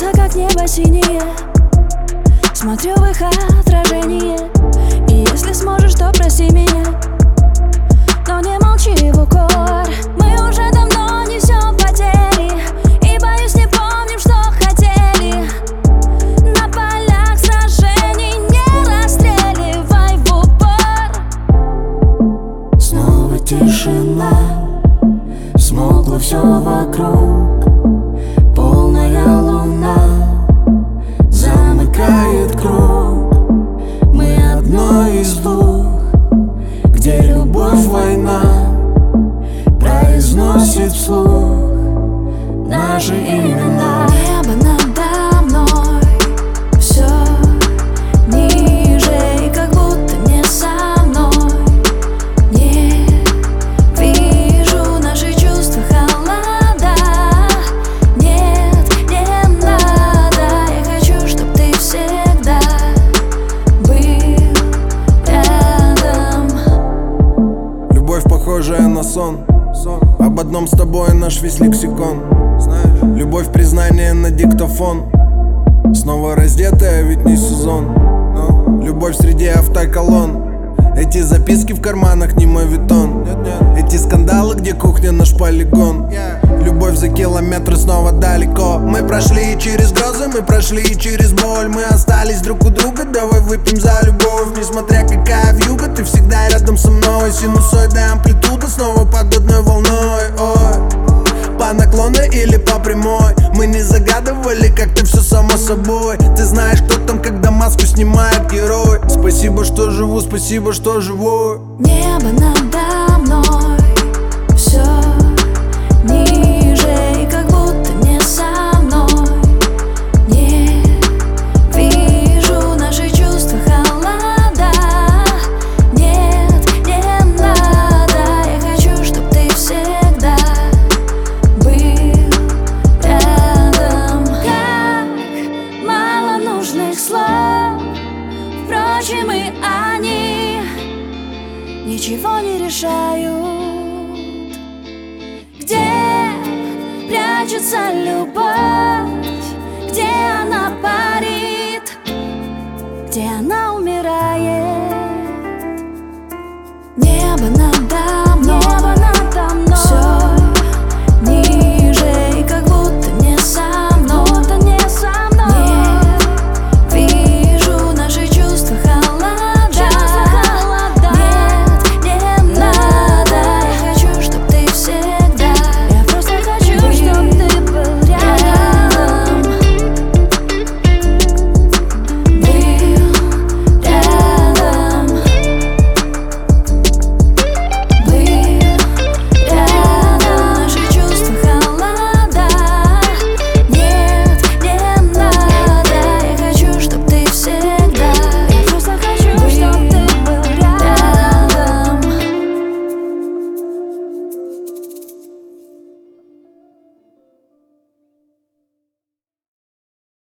Солнце как небо синее, смотрю в их отражение. И если сможешь, то прости меня, но не молчи в укор. Мы уже давно несем потери, и, боюсь, не помним, что хотели. На полях сражений не расстреливай в упор. Снова тишина, смолкло все вокруг. Полная луна замыкает круг. Мы одно из двух, где любовь война произносит вслух наши имена. Небо надо мной все ниже, и как будто не со мной. Не вижу наши чувства холода. Нет, не надо, я хочу, чтоб ты всегда был рядом. Любовь, похожая на сон. Об одном с тобой наш весь лексикон. Любовь, признание на диктофон. Снова раздетая, ведь не сезон. Любовь среди автоколонн. Эти записки в карманах не моветон. Эти скандалы, где кухня наш полигон. Любовь за километры снова далеко. Мы прошли через грозы, мы прошли через боль. Мы остались друг у друга, давай выпьем за любовь. Несмотря какая вьюга, ты всегда рядом со мной. Синусоидная амплитуда снова под одной волной. Ой, по наклону или по прямой. Мы не загадывали, как-то все само собой. Ты знаешь, кто там, когда маску снимает герой. Спасибо, что живу, спасибо, что живой. Небо надо мной все ниже, и как будто не со мной. Не вижу наши чувства холода. Нет, не надо, я хочу, чтоб ты всегда был рядом. Как мало нужных слов, впрочем, и они ничего не решают. Где прячется любовь, где она парит, где она